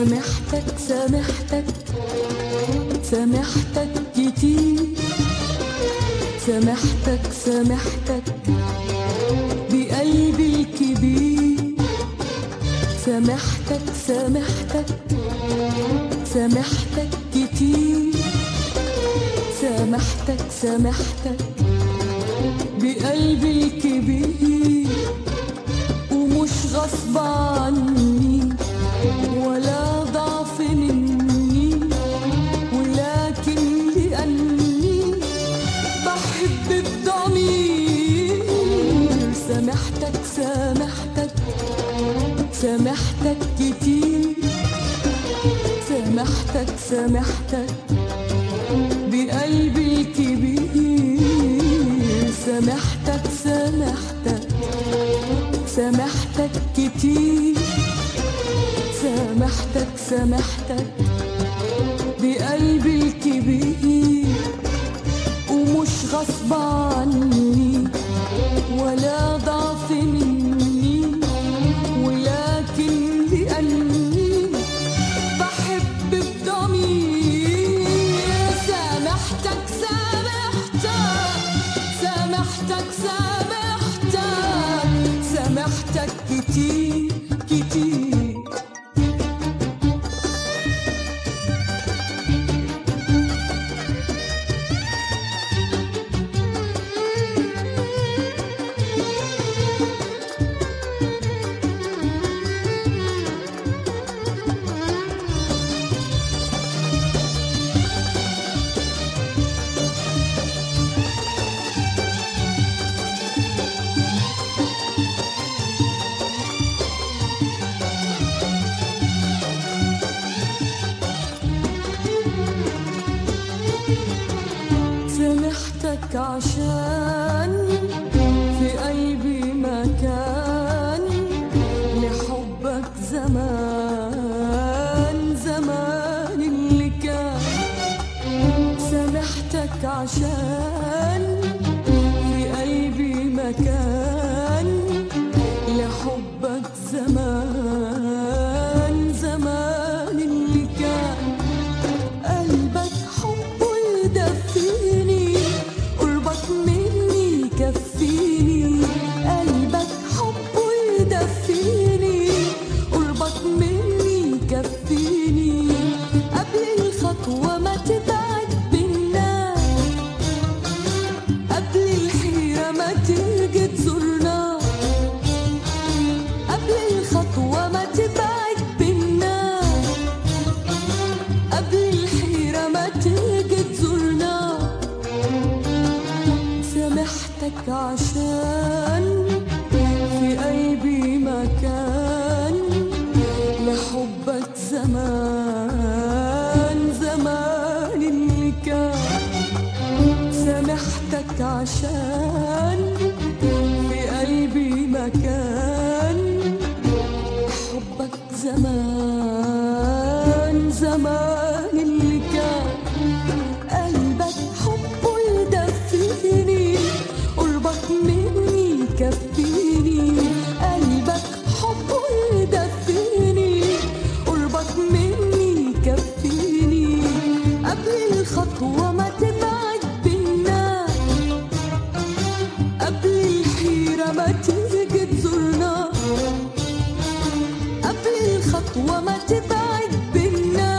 سامحتك سامحتك كتير، سامحتك بقلبي الكبير، سامحتك كتير، سامحتك بقلبي الكبير، ومش غصب عني ولا ضعف مني، ولكن لأني بحب بضمير. سامحتك كتير، سامحتك بقلبي الكبير، سامحتك كتير، سامحتك بقلبي الكبير، ومش غصب عني ولا ضعف مني، ولكن لأني بحب بضمير. سامحتك كتير كتير. عشان في قلبي مكان لحبك، زمان اللي كان. سامحتك عشان في قلبي مكان لحبك، زمان اللي كان. قلبك حبه يدفيني، قربك مني يكفيني، قلبك حبه يدفيني، قربك مني يكفيني. قبل الخطوة ما تبعد بينا، قبل الحيرة ما تيجي تزورنا، قبل الخطوة ما تبعد بينا، قبل الحيرة ما تيجي تزورنا. سامحتك عشان في قلبي مكان لحبك، زمان اللي كان. سامحتك عشان في قلبي مكان لحبك، زمان اللي كان. قلبك حبه يدفيني، قربك مني يكفيني، قلبك حبه يدفيني، قربك مني يكفيني. قبل الخطوة ما تبعد بينا، قبل الحيرة ما تيجي تزورنا، قبل الخطوة ما تبعد بينا،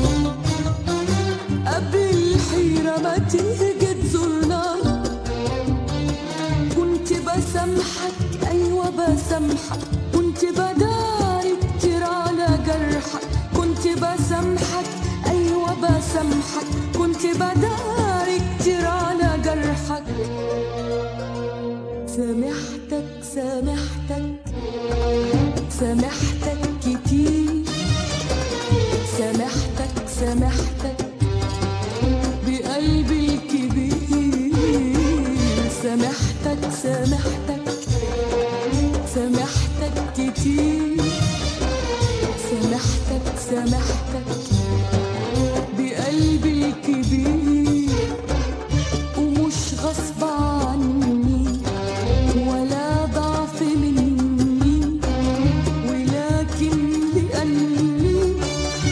قبل الحيرة ما تيجي تزورنا. كنت بسامحك، أيوة بسامحك، كنت بداري كتير على جرحك، كنت بسامحك، أيوة بسامحك، كنت بداري كتير على جرحك. سامحتك كتير، سامحتك بقلبي الكبير، سامحتك كتير، سامحتك بقلبي الكبير، ومش غصب عني ولا ضعف مني، ولكن لأني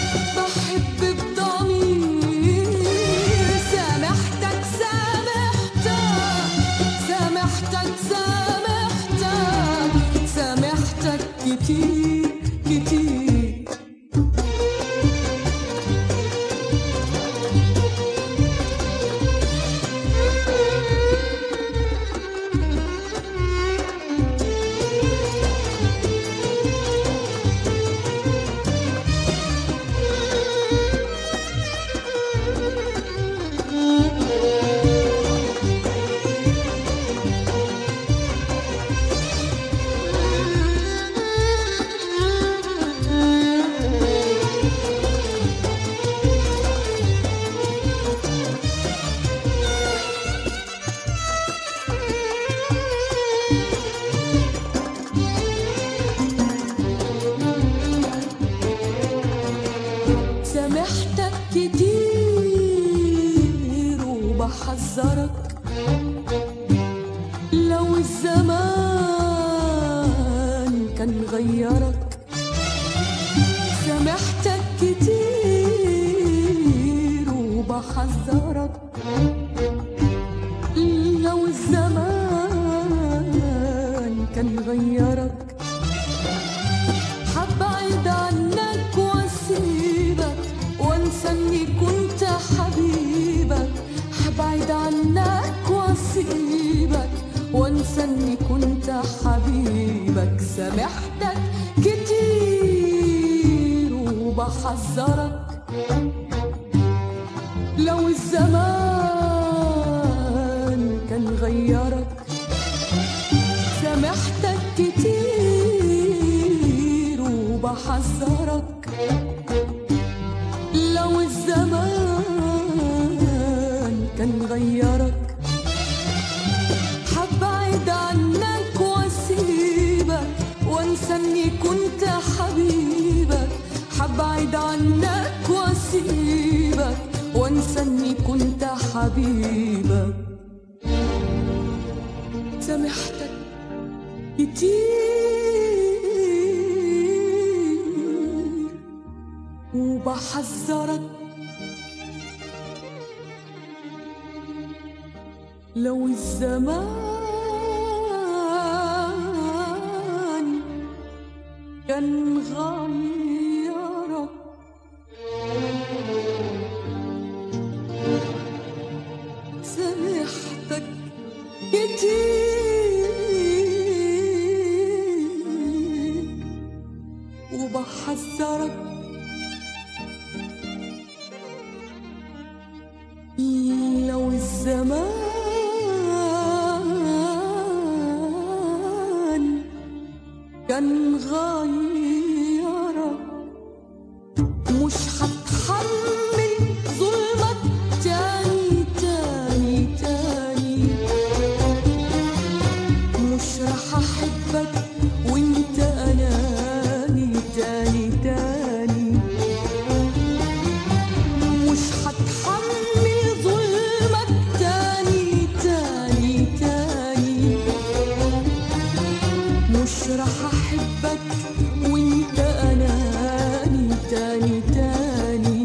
كتير. سامحتك كتير وبحذرك لو الزمان كان غيرك. سامحتك كتير وبحذرك لو الزمان كان غيرك. حبعد عنك واسيبك وانسى اني كنت حبيبك. حبعد عنك واسيبك وانسى اني كنت حبيبك. سامحتك كتير وبحذرك لو الزمان كان غيرك. سامحتك كتير وبحذرك لو الزمان كان غيرك. حبعد عنك واسيبك وانسى اني كنت حبيبك. حبعد عنك واسيبك وانسى اني كنت حبيبك. سامحتك كتير وبحذرك لو الزمان كان غيرك. سامحتك كتير وبحذرك لو الزمان كان غيرك. مش هتحمل ظلمك تاني تاني تاني. مش رح احبك وانت اناني تاني تاني. مش هتحمل ظلمك تاني تاني تاني. مش رح احبك وانت اناني تاني تاني.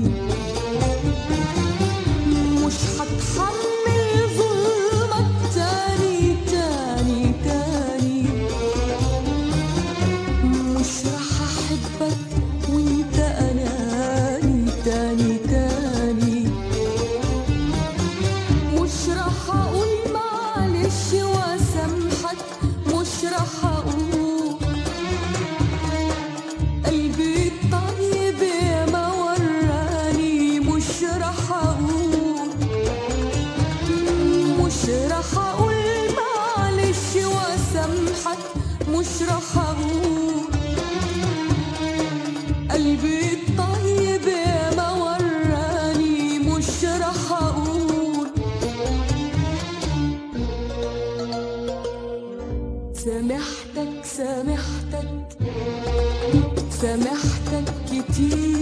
مش هتحمل ظلمك تاني تاني تاني. مش رح احبك وانت اناني تاني تاني. مش رح اقول معلش واسامحك. مش رح اقول قلبي الطيب يا ما وراني. مش رح اقول مش رح اقول معلش واسامحك. مش رح اقول قلبي الطيب يا ما وراني. مش رح اقول. سامحتك سامحتك سامحتك كتير